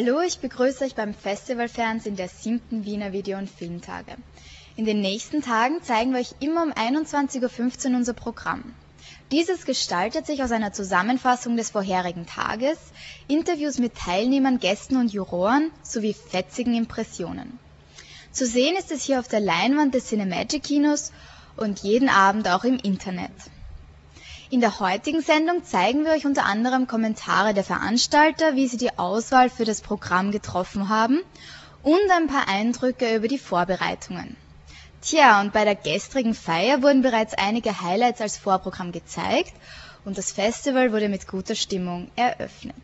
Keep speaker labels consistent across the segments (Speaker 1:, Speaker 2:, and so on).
Speaker 1: Hallo, ich begrüße euch beim Festivalfernsehen der 7. Wiener Video- und Filmtage. In den nächsten Tagen zeigen wir euch immer um 21:15 Uhr unser Programm. Dieses gestaltet sich aus einer Zusammenfassung des vorherigen Tages, Interviews mit Teilnehmern, Gästen und Juroren sowie fetzigen Impressionen. Zu sehen ist es hier auf der Leinwand des Cinemagic-Kinos und jeden Abend auch im Internet. In der heutigen Sendung zeigen wir euch unter anderem Kommentare der Veranstalter, wie sie die Auswahl für das Programm getroffen haben und ein paar Eindrücke über die Vorbereitungen. Tja, und bei der gestrigen Feier wurden bereits einige Highlights als Vorprogramm gezeigt und das Festival wurde mit guter Stimmung eröffnet.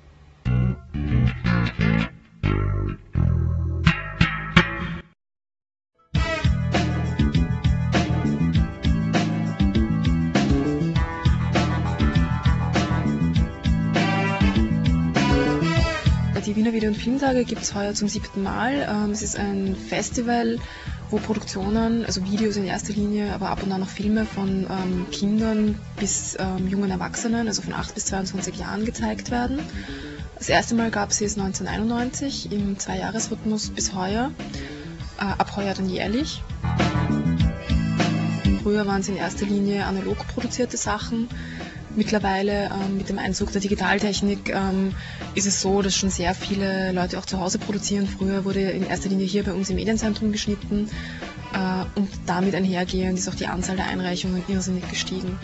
Speaker 2: Die Wiener Video- und Filmtage gibt es heuer zum 7. Mal. Es ist ein Festival, wo Produktionen, also Videos in erster Linie, aber ab und an auch Filme von Kindern bis jungen Erwachsenen, also von 8 bis 22 Jahren gezeigt werden. Das erste Mal gab es 1991 im 2-Jahres-Rhythmus bis heuer, ab heuer dann jährlich. Früher waren es in erster Linie analog produzierte Sachen. Mittlerweile mit dem Einzug der Digitaltechnik ist es so, dass schon sehr viele Leute auch zu Hause produzieren. Früher wurde in erster Linie hier bei uns im Medienzentrum geschnitten und damit einhergehend ist auch die Anzahl der Einreichungen irrsinnig gestiegen.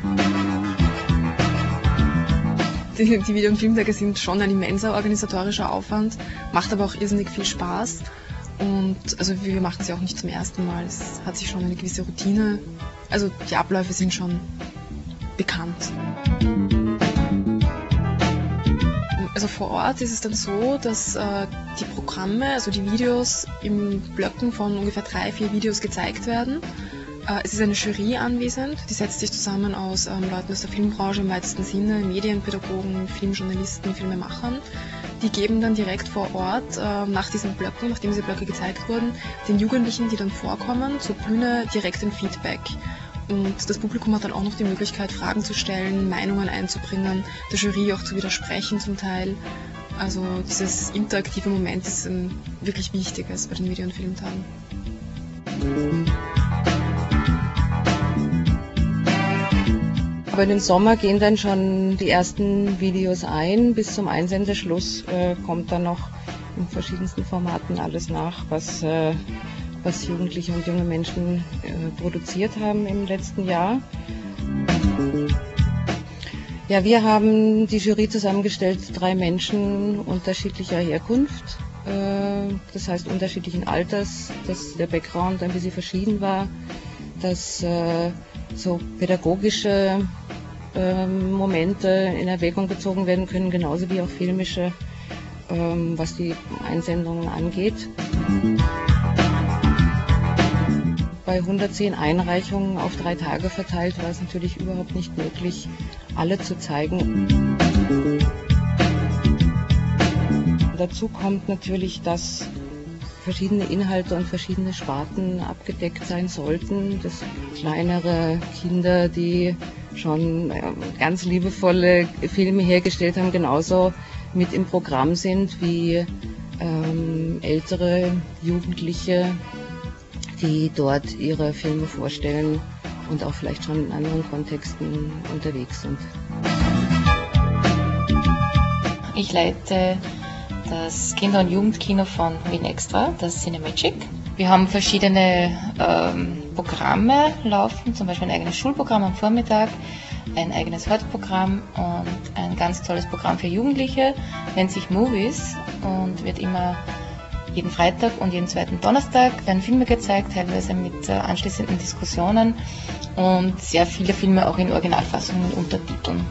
Speaker 2: Die Video- und Filmtage sind schon ein immenser organisatorischer Aufwand, macht aber auch irrsinnig viel Spaß. Und also wir machen sie auch nicht zum ersten Mal, es hat sich schon eine gewisse Routine, also die Abläufe sind schon bekannt. Also vor Ort ist es dann so, dass die Programme, also die Videos in Blöcken von ungefähr 3-4 Videos gezeigt werden. Es ist eine Jury anwesend, die setzt sich zusammen aus Leuten aus der Filmbranche im weitesten Sinne, Medienpädagogen, Filmjournalisten, Filmemachern. Die geben dann direkt vor Ort nach diesen Blöcken, nachdem diese Blöcke gezeigt wurden, den Jugendlichen, die dann vorkommen, zur Bühne direkt ein Feedback. Und das Publikum hat dann auch noch die Möglichkeit, Fragen zu stellen, Meinungen einzubringen, der Jury auch zu widersprechen zum Teil. Also dieses interaktive Moment ist ein wirklich wichtiges bei den Video- und Filmtagen.
Speaker 3: Aber in den Sommer gehen dann schon die ersten Videos ein. Bis zum Einsendeschluss kommt dann noch in verschiedensten Formaten alles nach, was Jugendliche und junge Menschen produziert haben im letzten Jahr. Ja, wir haben die Jury zusammengestellt, 3 Menschen unterschiedlicher Herkunft, das heißt unterschiedlichen Alters, dass der Background ein bisschen verschieden war, dass so pädagogische Momente in Erwägung gezogen werden können, genauso wie auch filmische, was die Einsendungen angeht. Bei 110 Einreichungen auf 3 Tage verteilt war es natürlich überhaupt nicht möglich, alle zu zeigen. Dazu kommt natürlich, dass verschiedene Inhalte und verschiedene Sparten abgedeckt sein sollten, dass kleinere Kinder, die schon ganz liebevolle Filme hergestellt haben, genauso mit im Programm sind wie ältere Jugendliche, die dort ihre Filme vorstellen und auch vielleicht schon in anderen Kontexten unterwegs sind.
Speaker 4: Ich leite das Kinder- und Jugendkino von Wien Extra, das Cinemagic. Wir haben verschiedene Programme laufen, zum Beispiel ein eigenes Schulprogramm am Vormittag, ein eigenes Hörprogramm und ein ganz tolles Programm für Jugendliche, nennt sich Movies und wird immer jeden Freitag und jeden zweiten Donnerstag werden Filme gezeigt, teilweise mit anschließenden Diskussionen und sehr viele Filme auch in Originalfassungen und Untertiteln.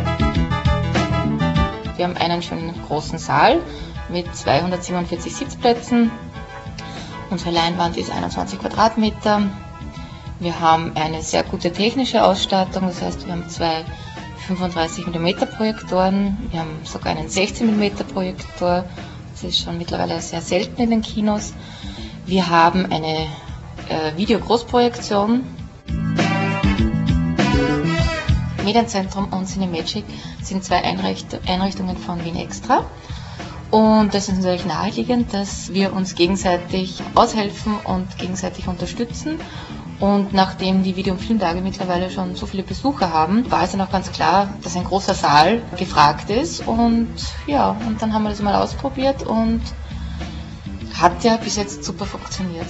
Speaker 4: Wir haben einen schönen großen Saal mit 247 Sitzplätzen. Unsere Leinwand ist 21 Quadratmeter. Wir haben eine sehr gute technische Ausstattung, das heißt, wir haben 2 35 mm Projektoren, wir haben sogar einen 16 mm Projektor. Das ist schon mittlerweile sehr selten in den Kinos. Wir haben eine Videogroßprojektion. Medienzentrum und Cinemagic sind 2 Einrichtungen von Wien Extra. Und das ist natürlich naheliegend, dass wir uns gegenseitig aushelfen und gegenseitig unterstützen. Und nachdem die Video- und Filmtage mittlerweile schon so viele Besucher haben, war es dann auch ganz klar, dass ein großer Saal gefragt ist. Und ja, und dann haben wir das mal ausprobiert und hat ja bis jetzt super funktioniert.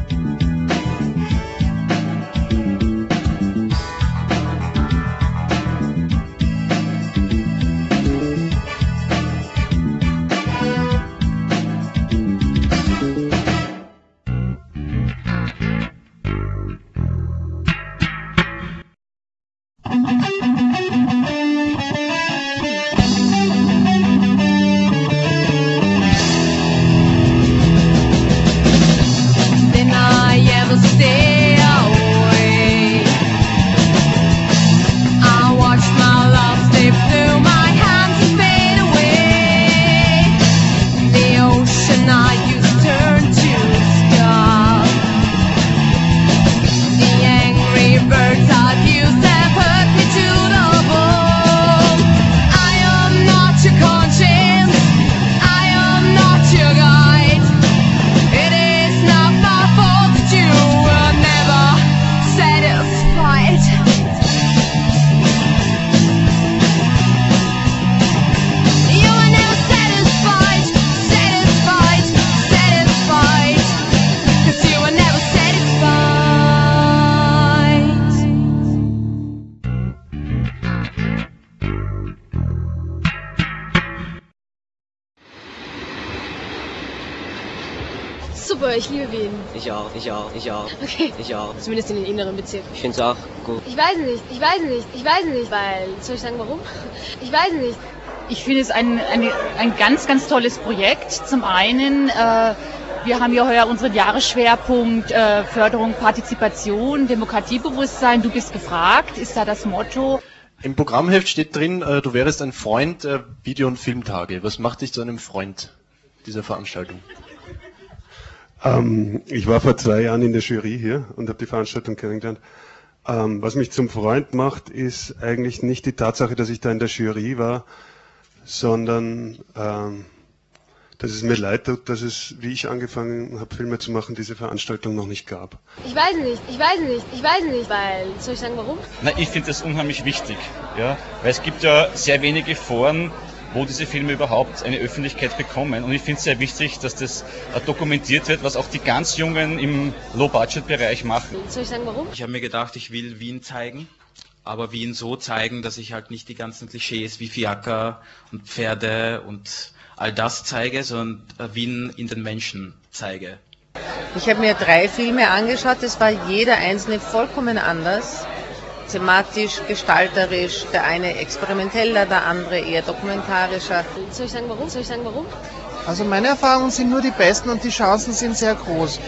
Speaker 5: Super, ich liebe Wien.
Speaker 6: Ich auch.
Speaker 5: Okay.
Speaker 6: Ich auch.
Speaker 5: Zumindest in den inneren Bezirken.
Speaker 6: Ich finde es auch gut.
Speaker 5: Ich weiß nicht, weil, soll ich sagen warum? Ich weiß nicht.
Speaker 7: Ich finde es ein ganz, ganz tolles Projekt. Zum einen, wir haben ja heuer unseren Jahresschwerpunkt Förderung, Partizipation, Demokratiebewusstsein. Du bist gefragt, ist da das Motto.
Speaker 8: Im Programmheft steht drin, du wärst ein Freund der Video- und Filmtage. Was macht dich zu einem Freund dieser Veranstaltung?
Speaker 9: Ich war vor 2 Jahren in der Jury hier und habe die Veranstaltung kennengelernt. Was mich zum Freund macht, ist eigentlich nicht die Tatsache, dass ich da in der Jury war, sondern dass es mir leid tut, dass es, wie ich angefangen habe, Filme zu machen, diese Veranstaltung noch nicht gab.
Speaker 5: Ich weiß nicht, weil, soll ich sagen warum?
Speaker 10: Na, ich finde das unheimlich wichtig, ja, weil es gibt ja sehr wenige Foren, wo diese Filme überhaupt eine Öffentlichkeit bekommen. Und ich finde es sehr wichtig, dass das dokumentiert wird, was auch die ganz Jungen im Low-Budget-Bereich machen.
Speaker 5: Soll ich sagen warum?
Speaker 11: Ich habe mir gedacht, ich will Wien zeigen, aber Wien so zeigen, dass ich halt nicht die ganzen Klischees wie Fiaker und Pferde und all das zeige, sondern Wien in den Menschen zeige.
Speaker 12: Ich habe mir 3 Filme angeschaut, es war jeder einzelne vollkommen anders. Thematisch, gestalterisch, der eine experimenteller, der andere eher dokumentarischer.
Speaker 5: Soll ich sagen warum?
Speaker 13: Also meine Erfahrungen sind nur die besten und die Chancen sind sehr groß.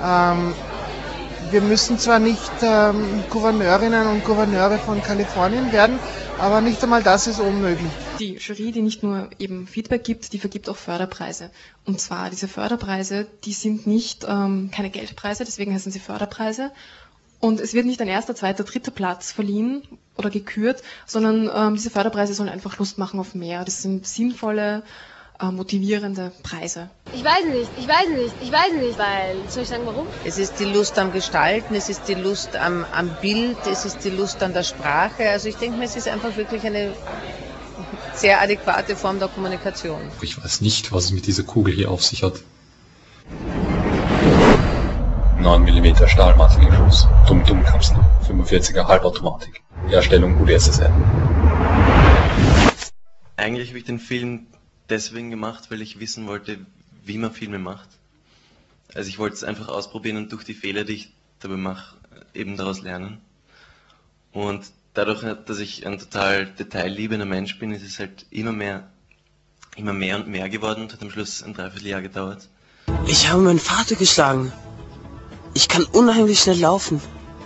Speaker 13: Wir müssen zwar nicht Gouverneurinnen und Gouverneure von Kalifornien werden, aber nicht einmal das ist unmöglich.
Speaker 2: Die Jury, die nicht nur eben Feedback gibt, die vergibt auch Förderpreise. Und zwar diese Förderpreise, die sind nicht keine Geldpreise, deswegen heißen sie Förderpreise. Und es wird nicht ein 1., 2., 3. Platz verliehen oder gekürt, sondern diese Förderpreise sollen einfach Lust machen auf mehr. Das sind sinnvolle, motivierende Preise.
Speaker 5: Ich weiß nicht, weil, soll ich sagen warum?
Speaker 12: Es ist die Lust am Gestalten, es ist die Lust am Bild, es ist die Lust an der Sprache. Also ich denke mir, es ist einfach wirklich eine sehr adäquate Form der Kommunikation.
Speaker 14: Ich weiß nicht, was es mit dieser Kugel hier auf sich hat. 9 mm Stahlmatrixschuss, Dumm-Dumm-Kapsel, 45er Halbautomatik, Herstellung UdSSR.
Speaker 15: Eigentlich habe ich den Film deswegen gemacht, weil ich wissen wollte, wie man Filme macht. Also ich wollte es einfach ausprobieren und durch die Fehler, die ich dabei mache, eben daraus lernen. Und dadurch, dass ich ein total detailliebender Mensch bin, ist es halt immer mehr und mehr geworden und hat am Schluss ein Dreivierteljahr gedauert.
Speaker 6: Ich habe meinen Vater geschlagen. Ich kann unheimlich schnell laufen.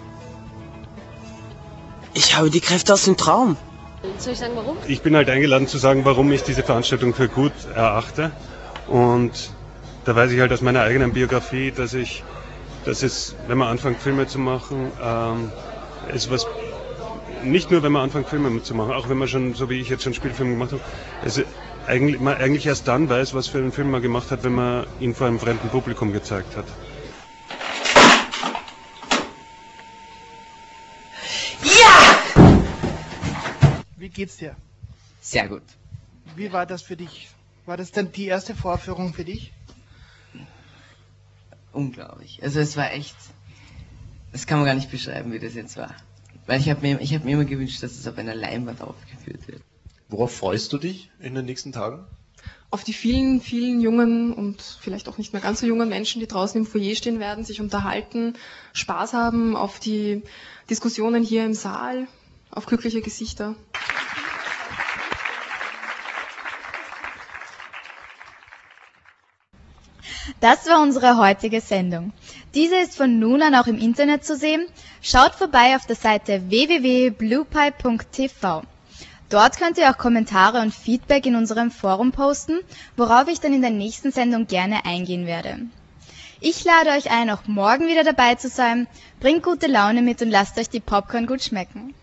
Speaker 6: Ich habe die Kräfte aus dem Traum.
Speaker 5: Soll ich sagen warum?
Speaker 9: Ich bin halt eingeladen zu sagen, warum ich diese Veranstaltung für gut erachte. Und da weiß ich halt aus meiner eigenen Biografie, dass es, wenn man anfängt Filme zu machen, ist was, nicht nur wenn man anfängt Filme zu machen, auch wenn man schon, so wie ich jetzt schon Spielfilme gemacht habe, man eigentlich erst dann weiß, was für einen Film man gemacht hat, wenn man ihn vor einem fremden Publikum gezeigt hat.
Speaker 13: Ja! Wie geht's dir?
Speaker 16: Sehr gut.
Speaker 13: Wie war das für dich? War das denn die erste Vorführung für dich?
Speaker 16: Unglaublich. Also es war echt, das kann man gar nicht beschreiben, wie das jetzt war. Weil ich hab mir immer gewünscht, dass es auf einer Leinwand aufgeführt wird.
Speaker 8: Worauf freust du dich in den nächsten Tagen?
Speaker 2: Auf die vielen, vielen jungen und vielleicht auch nicht mehr ganz so jungen Menschen, die draußen im Foyer stehen werden, sich unterhalten, Spaß haben, auf die Diskussionen hier im Saal, auf glückliche Gesichter.
Speaker 1: Das war unsere heutige Sendung. Diese ist von nun an auch im Internet zu sehen. Schaut vorbei auf der Seite www.bluepipe.tv. Dort könnt ihr auch Kommentare und Feedback in unserem Forum posten, worauf ich dann in der nächsten Sendung gerne eingehen werde. Ich lade euch ein, auch morgen wieder dabei zu sein. Bringt gute Laune mit und lasst euch die Popcorn gut schmecken.